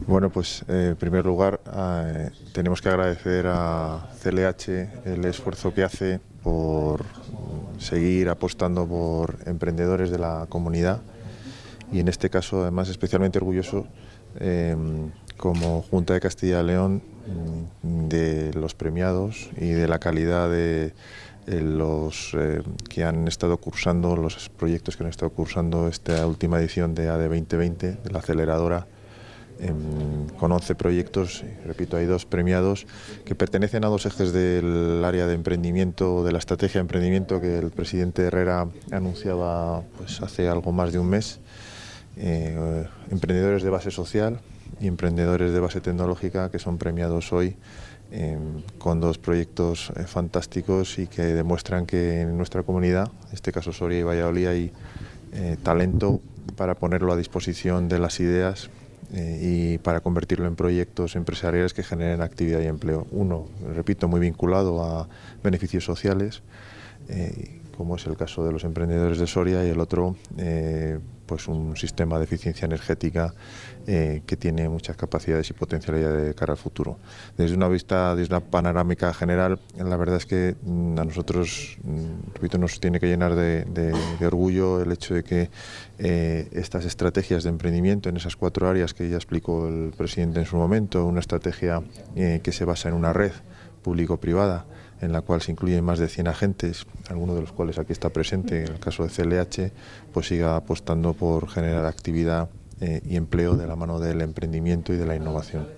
Bueno, pues en primer lugar tenemos que agradecer a CLH el esfuerzo que hace por seguir apostando por emprendedores de la comunidad y en este caso además especialmente orgulloso como Junta de Castilla y León de los premiados y de la calidad de los que han estado cursando, los proyectos que han estado cursando esta última edición de AD 2020 de la aceleradora. Con 11 proyectos, repito, hay 2 premiados que pertenecen a 2 ejes del área de emprendimiento, de la estrategia de emprendimiento que el presidente Herrera anunciaba pues, hace algo más de un mes. Emprendedores de base social y emprendedores de base tecnológica que son premiados hoy con 2 proyectos fantásticos y que demuestran que en nuestra comunidad, en este caso Soria y Valladolid, hay talento para ponerlo a disposición de las ideas y para convertirlo en proyectos empresariales que generen actividad y empleo. Uno, repito, muy vinculado a beneficios sociales, como es el caso de los emprendedores de Soria, y el otro, pues un sistema de eficiencia energética que tiene muchas capacidades y potencialidades de cara al futuro. Desde una panorámica general, la verdad es que a nosotros, repito, nos tiene que llenar de orgullo el hecho de que estas estrategias de emprendimiento en esas 4 áreas que ya explicó el presidente en su momento, una estrategia que se basa en una red público-privada, en la cual se incluyen más de 100 agentes, algunos de los cuales aquí está presente, en el caso de CLH, pues siga apostando por generar actividad y empleo de la mano del emprendimiento y de la innovación.